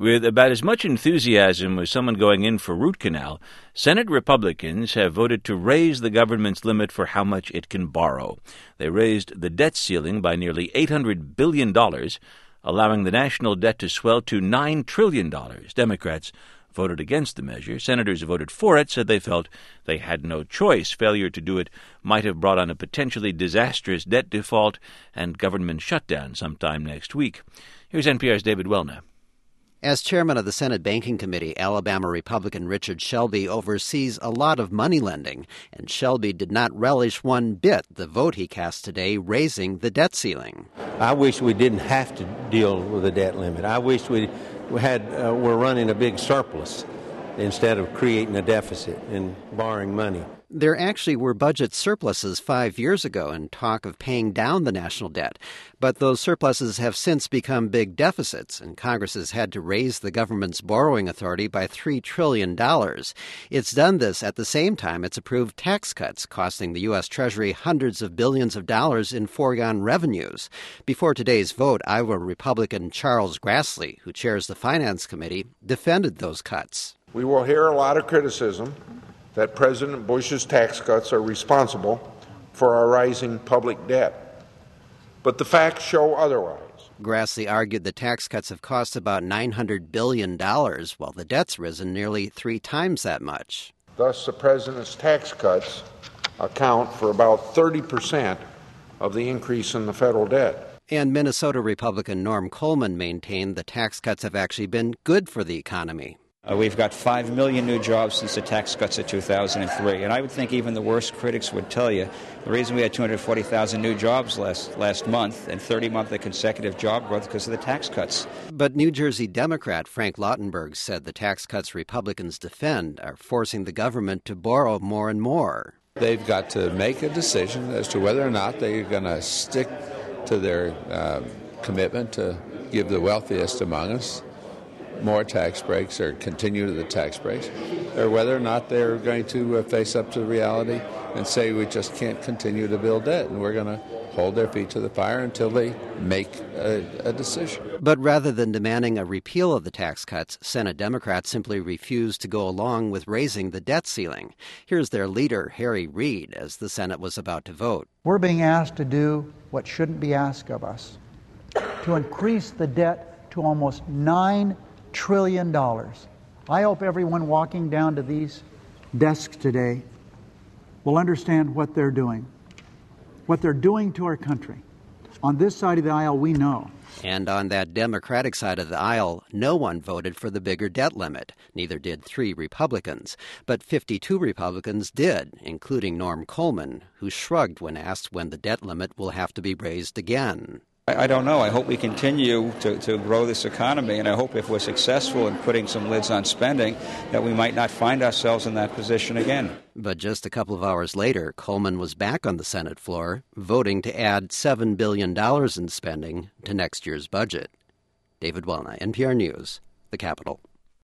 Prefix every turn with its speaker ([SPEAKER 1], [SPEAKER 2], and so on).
[SPEAKER 1] With about as much enthusiasm as someone going in for root canal, Senate Republicans have voted to raise the government's limit for how much it can borrow. They raised the debt ceiling by nearly $800 billion, allowing the national debt to swell to $9 trillion. Democrats voted against the measure. Senators who voted for it said they felt they had no choice. Failure to do it might have brought on a potentially disastrous debt default and government shutdown sometime next week. Here's NPR's David Welna.
[SPEAKER 2] As chairman of the Senate Banking Committee, Alabama Republican Richard Shelby oversees a lot of money lending, and Shelby did not relish one bit the vote he cast today raising the debt ceiling.
[SPEAKER 3] I wish we didn't have to deal with a debt limit. I wish we're running a big surplus instead of creating a deficit and borrowing money.
[SPEAKER 2] There actually were budget surpluses 5 years ago and talk of paying down the national debt. But those surpluses have since become big deficits, and Congress has had to raise the government's borrowing authority by $3 trillion. It's done this at the same time it's approved tax cuts, costing the U.S. Treasury hundreds of billions of dollars in foregone revenues. Before today's vote, Iowa Republican Charles Grassley, who chairs the Finance Committee, defended those cuts.
[SPEAKER 4] We will hear a lot of criticism that President Bush's tax cuts are responsible for our rising public debt. But the facts show otherwise.
[SPEAKER 2] Grassley argued the tax cuts have cost about $900 billion, while the debt's risen nearly 3 times that much.
[SPEAKER 4] Thus, the president's tax cuts account for about 30% of the increase in the federal debt.
[SPEAKER 2] And Minnesota Republican Norm Coleman maintained the tax cuts have actually been good for the economy.
[SPEAKER 5] We've got 5 million new jobs since the tax cuts of 2003. And I would think even the worst critics would tell you the reason we had 240,000 new jobs last month and 30 months of consecutive job growth because of the tax cuts.
[SPEAKER 2] But New Jersey Democrat Frank Lautenberg said the tax cuts Republicans defend are forcing the government to borrow more and more.
[SPEAKER 6] They've got to make a decision as to whether or not they're going to stick to their commitment to give the wealthiest among us more tax breaks or continue to the tax breaks, or whether or not they're going to face up to reality and say we just can't continue to build debt, and we're going to hold their feet to the fire until they make a decision.
[SPEAKER 2] But rather than demanding a repeal of the tax cuts, Senate Democrats simply refused to go along with raising the debt ceiling. Here's their leader, Harry Reid, as the Senate was about to vote.
[SPEAKER 7] We're being asked to do what shouldn't be asked of us, to increase the debt to almost $9 trillion. I hope everyone walking down to these desks today will understand what they're doing to our country. On this side of the aisle, we know.
[SPEAKER 2] And on that Democratic side of the aisle, no one voted for the bigger debt limit. Neither did 3 Republicans. But 52 Republicans did, including Norm Coleman, who shrugged when asked when the debt limit will have to be raised again.
[SPEAKER 5] I don't know. I hope we continue to grow this economy, and I hope if we're successful in putting some lids on spending, that we might not find ourselves in that position again.
[SPEAKER 2] But just a couple of hours later, Coleman was back on the Senate floor, voting to add $7 billion in spending to next year's budget. David Welna, NPR News, the Capitol.